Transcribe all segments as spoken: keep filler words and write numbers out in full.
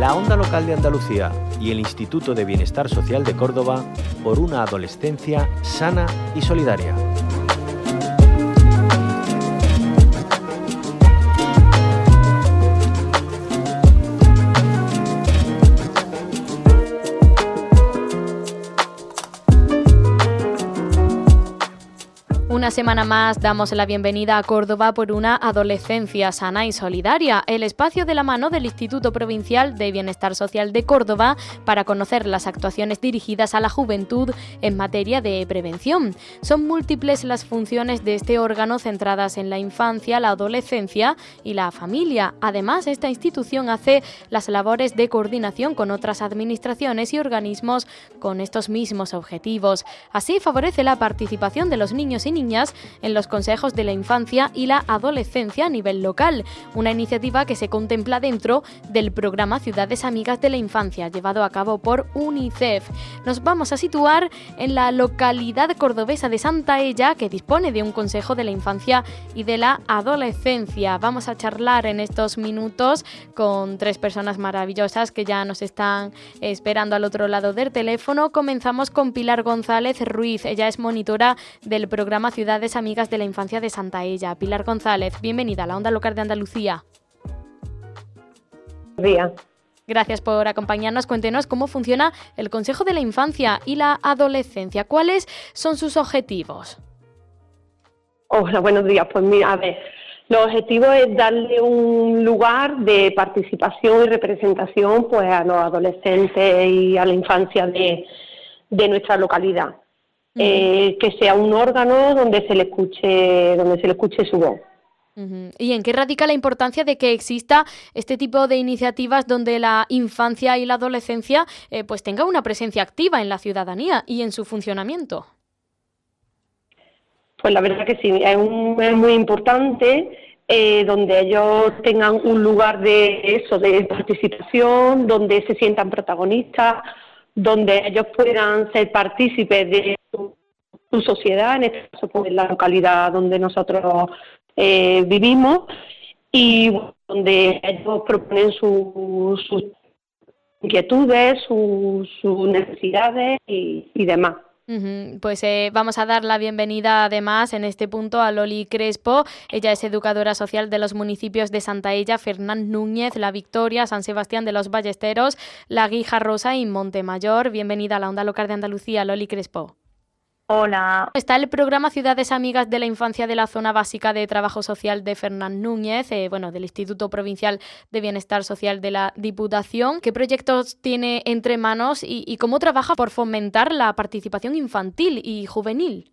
la Onda Local de Andalucía y el Instituto de Bienestar Social de Córdoba por una adolescencia sana y solidaria. Una semana más damos la bienvenida a Córdoba por una adolescencia sana y solidaria, el espacio de la mano del Instituto Provincial de Bienestar Social de Córdoba para conocer las actuaciones dirigidas a la juventud en materia de prevención. Son múltiples las funciones de este órgano centradas en la infancia, la adolescencia y la familia. Además, esta institución hace las labores de coordinación con otras administraciones y organismos con estos mismos objetivos. Así favorece la participación de los niños y niñas en los consejos de la infancia y la adolescencia a nivel local, una iniciativa que se contempla dentro del programa Ciudades Amigas de la Infancia, llevado a cabo por UNICEF. Nos vamos a situar en la localidad cordobesa de Santaella, que dispone de un consejo de la infancia y de la adolescencia. Vamos a charlar en estos minutos con tres personas maravillosas que ya nos están esperando al otro lado del teléfono. Comenzamos con Pilar González Ruiz. Ella es monitora del programa Ciudades Amigas de la Infancia de Santaella. Pilar González, bienvenida a la Onda Local de Andalucía. Buenos días. Gracias por acompañarnos. Cuéntenos cómo funciona el Consejo de la Infancia y la Adolescencia. ¿Cuáles son sus objetivos? Hola, buenos días. Pues mira, a ver, los objetivos es darle un lugar de participación y representación pues a los adolescentes y a la infancia de, de nuestra localidad. Uh-huh. Eh, que sea un órgano donde se le escuche, donde se le escuche su voz. Uh-huh. ¿Y en qué radica la importancia de que exista este tipo de iniciativas donde la infancia y la adolescencia eh, pues tenga una presencia activa en la ciudadanía y en su funcionamiento? Pues la verdad que sí, es, un, es muy importante eh, donde ellos tengan un lugar de eso, de participación, donde se sientan protagonistas, donde ellos puedan ser partícipes de su, su sociedad, en este caso pues la localidad donde nosotros eh, vivimos, y donde ellos proponen su, sus inquietudes, sus su necesidades y, y demás. Uh-huh. Pues eh, vamos a dar la bienvenida además en este punto a Loli Crespo. Ella es educadora social de los municipios de Santaella, Fernán Núñez, La Victoria, San Sebastián de los Ballesteros, La Guijarrosa y Montemayor. Bienvenida a la Onda Local de Andalucía, Loli Crespo. Hola. Está el programa Ciudades Amigas de la Infancia de la Zona Básica de Trabajo Social de Fernán Núñez, eh, bueno, del Instituto Provincial de Bienestar Social de la Diputación. ¿Qué proyectos tiene entre manos y, y cómo trabaja por fomentar la participación infantil y juvenil?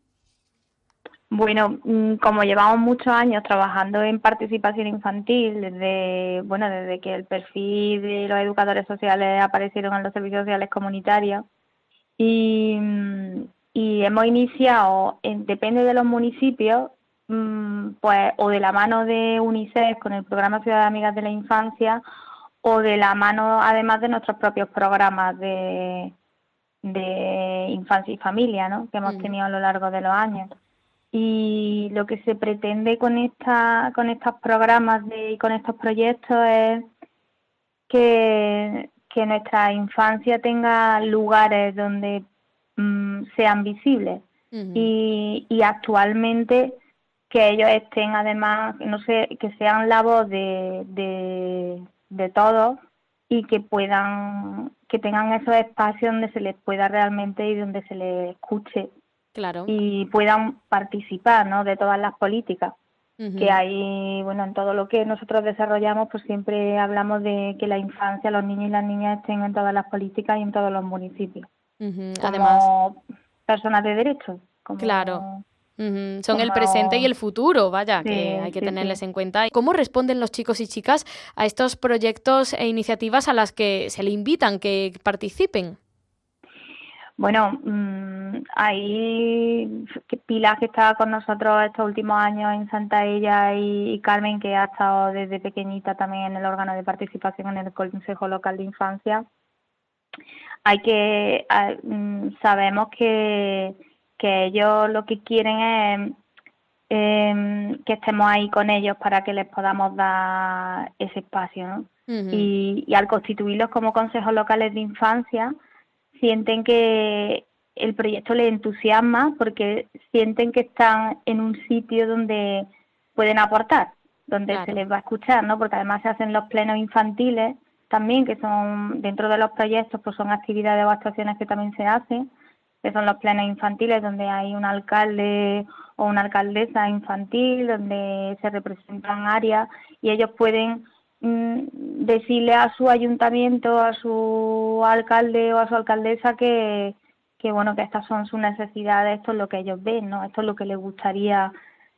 Bueno, como llevamos muchos años trabajando en participación infantil, desde bueno, desde que el perfil de los educadores sociales aparecieron en los servicios sociales comunitarios, y Y hemos iniciado, en, depende de los municipios, mmm, pues o de la mano de UNICEF con el programa Ciudades Amigas de la Infancia, o de la mano además de nuestros propios programas de, de infancia y familia, ¿no?, que hemos tenido a lo largo de los años. Y lo que se pretende con esta, con estos programas de, y con estos proyectos es que, que nuestra infancia tenga lugares donde sean visibles. Uh-huh. y, y actualmente que ellos estén además, no sé, que sean la voz de, de, de todos, y que puedan, que tengan esos espacios donde se les pueda realmente y donde se les escuche. Claro. Y puedan participar, ¿no?, de todas las políticas. Uh-huh. Que hay, bueno, en todo lo que nosotros desarrollamos, pues siempre hablamos de que la infancia, los niños y las niñas estén en todas las políticas y en todos los municipios. Uh-huh. Como Además, personas de derecho. Como, claro. Uh-huh. Son como... el presente y el futuro, vaya, sí, que hay que sí, tenerles sí. en cuenta. ¿Cómo responden los chicos y chicas a estos proyectos e iniciativas a las que se le invitan que participen? Bueno, mmm, hay Pilar, que está con nosotros estos últimos años en Santaella, y, y Carmen, que ha estado desde pequeñita también en el órgano de participación en el Consejo Local de Infancia. Hay que sabemos que, que ellos lo que quieren es eh, que estemos ahí con ellos para que les podamos dar ese espacio, ¿no? Uh-huh. Y, y al constituirlos como consejos locales de infancia, sienten que el proyecto les entusiasma porque sienten que están en un sitio donde pueden aportar, donde claro. se les va a escuchar, ¿no? Porque además se hacen los plenos infantiles también, que son dentro de los proyectos, pues son actividades o actuaciones que también se hacen, que son los plenos infantiles, donde hay un alcalde o una alcaldesa infantil, donde se representan áreas y ellos pueden mmm, decirle a su ayuntamiento, a su alcalde o a su alcaldesa que, que bueno, que estas son sus necesidades, esto es lo que ellos ven, ¿no? Esto es lo que les gustaría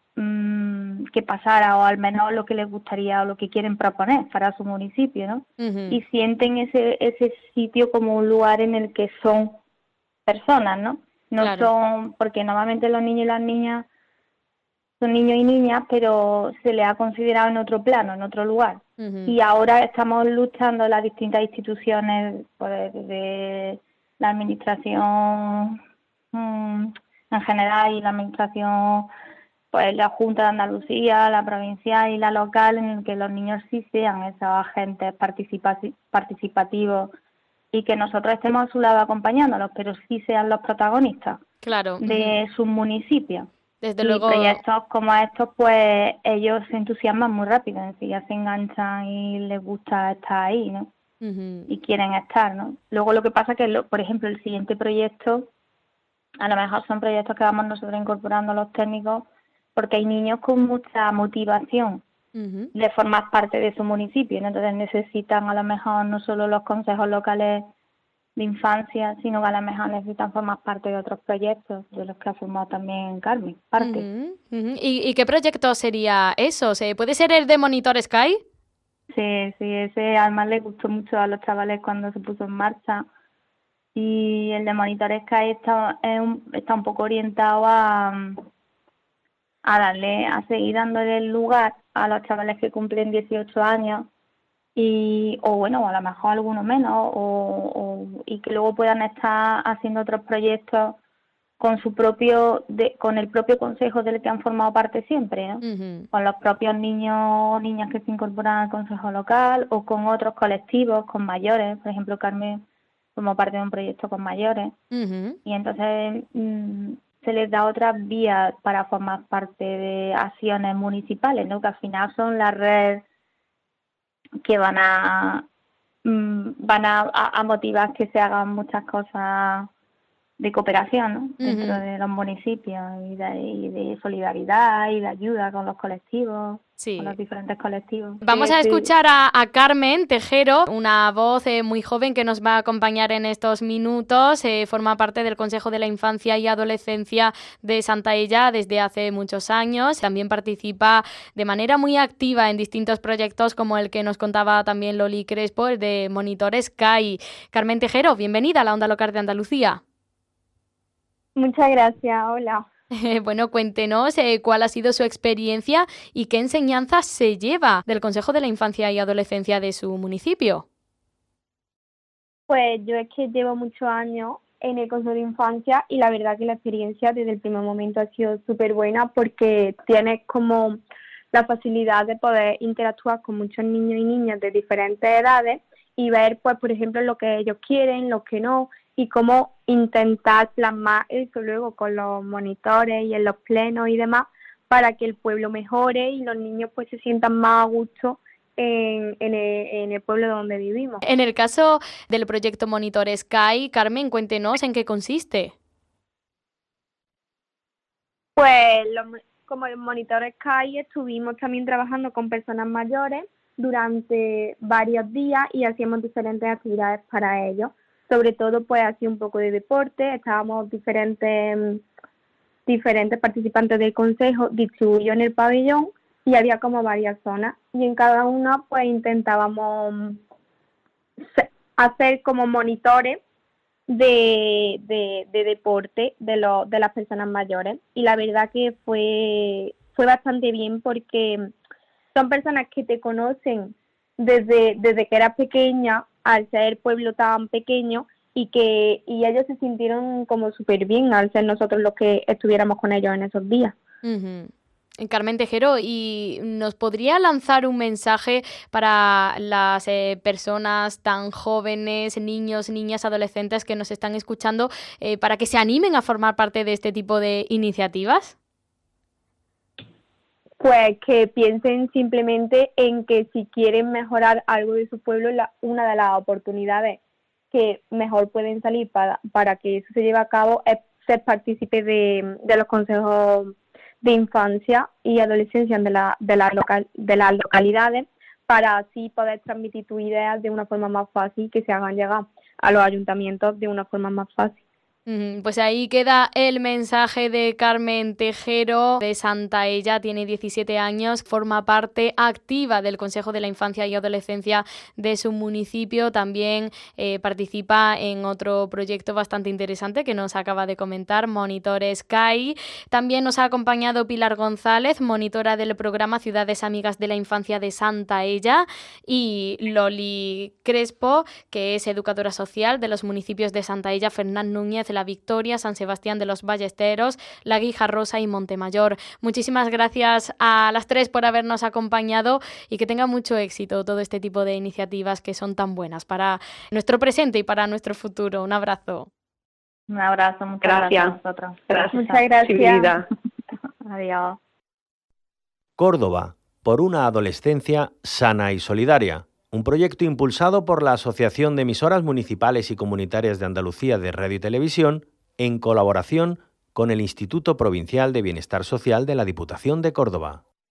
mmm, que pasara, o al menos lo que les gustaría o lo que quieren proponer para su municipio, ¿no? Uh-huh. Y sienten ese, ese sitio como un lugar en el que son personas, ¿no? No claro. son, porque normalmente los niños y las niñas son niños y niñas, pero se les ha considerado en otro plano, en otro lugar. Uh-huh. Y ahora estamos luchando las distintas instituciones, pues, de la administración mmm, en general y la administración, pues la Junta de Andalucía, la provincial y la local, en el que los niños sí sean esos agentes participa- participativos y que nosotros estemos a su lado acompañándolos, pero sí sean los protagonistas claro. de uh-huh. sus municipios. Desde y luego. proyectos como estos, pues ellos se entusiasman muy rápido, enseguida se enganchan y les gusta estar ahí, ¿no? Uh-huh. Y quieren estar, ¿no? Luego lo que pasa es que, lo, por ejemplo, el siguiente proyecto, a lo mejor son proyectos que vamos nosotros incorporando los técnicos, porque hay niños con mucha motivación uh-huh. de formar parte de su municipio, ¿no? Entonces necesitan a lo mejor no solo los consejos locales de infancia, sino que a lo mejor necesitan formar parte de otros proyectos, de los que ha formado también Carmen, parte. Uh-huh, uh-huh. ¿Y, ¿Y qué proyecto sería eso? ¿Se ¿Puede ser el de Monitor Sky? Sí, sí, ese además le gustó mucho a los chavales cuando se puso en marcha. Y el de Monitor Sky está, es un, está un poco orientado a, a darle, a seguir dándole el lugar a los chavales que cumplen dieciocho años, y o bueno, a lo mejor algunos menos, o, o y que luego puedan estar haciendo otros proyectos con su propio de, con el propio consejo del que han formado parte siempre, ¿no? Uh-huh. Con los propios niños o niñas que se incorporan al consejo local, o con otros colectivos, con mayores. Por ejemplo, Carmen formó parte de un proyecto con mayores, uh-huh. y entonces mmm, se les da otras vías para formar parte de acciones municipales, ¿no? Que al final son la red que van a mmm, van a, a motivar que se hagan muchas cosas de cooperación, ¿no? Uh-huh. Dentro de los municipios, y de, y de solidaridad y de ayuda con los colectivos, sí. con los diferentes colectivos. Vamos sí, a escuchar sí. a, a Carmen Tejero, una voz eh, muy joven que nos va a acompañar en estos minutos. Eh, forma parte del Consejo de la Infancia y Adolescencia de Santaella desde hace muchos años. También participa de manera muy activa en distintos proyectos, como el que nos contaba también Loli Crespo, el de Monitor Sky. Carmen Tejero, bienvenida a la Onda Local de Andalucía. Muchas gracias, hola. Eh, bueno, cuéntenos eh, cuál ha sido su experiencia y qué enseñanzas se lleva del Consejo de la Infancia y Adolescencia de su municipio. Pues yo es que llevo muchos años en el Consejo de Infancia y la verdad que la experiencia desde el primer momento ha sido súper buena, porque tienes como la facilidad de poder interactuar con muchos niños y niñas de diferentes edades y ver, pues, por ejemplo, lo que ellos quieren, lo que no, y cómo intentar plasmar eso luego con los monitores y en los plenos y demás, para que el pueblo mejore y los niños pues se sientan más a gusto en, en, el, en el pueblo donde vivimos. En el caso del proyecto Monitor Sky, Carmen, cuéntenos en qué consiste. Pues los, como el Monitor Sky estuvimos también trabajando con personas mayores durante varios días y hacíamos diferentes actividades para ellos. Sobre todo, pues, hacía un poco de deporte, estábamos diferentes diferentes participantes del consejo distribuidos en el pabellón y había como varias zonas. Y en cada una, pues, intentábamos hacer como monitores de, de, de deporte de, los de las personas mayores. Y la verdad que fue, fue bastante bien, porque son personas que te conocen desde, desde que eras pequeña, al ser el pueblo tan pequeño, y que y ellos se sintieron como súper bien al ser nosotros los que estuviéramos con ellos en esos días. Uh-huh. Carmen Tejero, ¿y nos podría lanzar un mensaje para las eh, personas tan jóvenes, niños, niñas, adolescentes que nos están escuchando, eh, para que se animen a formar parte de este tipo de iniciativas? Pues que piensen simplemente en que si quieren mejorar algo de su pueblo, la, una de las oportunidades que mejor pueden salir para, para que eso se lleve a cabo es ser partícipe de, de los consejos de infancia y adolescencia de, la, de, la local, de las localidades, para así poder transmitir tus ideas de una forma más fácil, que se hagan llegar a los ayuntamientos de una forma más fácil. Pues ahí queda el mensaje de Carmen Tejero, de Santaella, tiene diecisiete años, forma parte activa del Consejo de la Infancia y Adolescencia de su municipio, también eh, participa en otro proyecto bastante interesante que nos acaba de comentar, Monitores C A I. También nos ha acompañado Pilar González, monitora del programa Ciudades Amigas de la Infancia de Santaella, y Loli Crespo, que es educadora social de los municipios de Santaella, Fernán Núñez, La Victoria, San Sebastián de los Ballesteros, La Guijarrosa y Montemayor. Muchísimas gracias a las tres por habernos acompañado y que tenga mucho éxito todo este tipo de iniciativas que son tan buenas para nuestro presente y para nuestro futuro. Un abrazo. Un abrazo, muchas gracias. gracias a vosotros. Gracias. Muchas gracias. Adiós. Córdoba, por una adolescencia sana y solidaria. Un proyecto impulsado por la Asociación de Emisoras Municipales y Comunitarias de Andalucía de Radio y Televisión, en colaboración con el Instituto Provincial de Bienestar Social de la Diputación de Córdoba.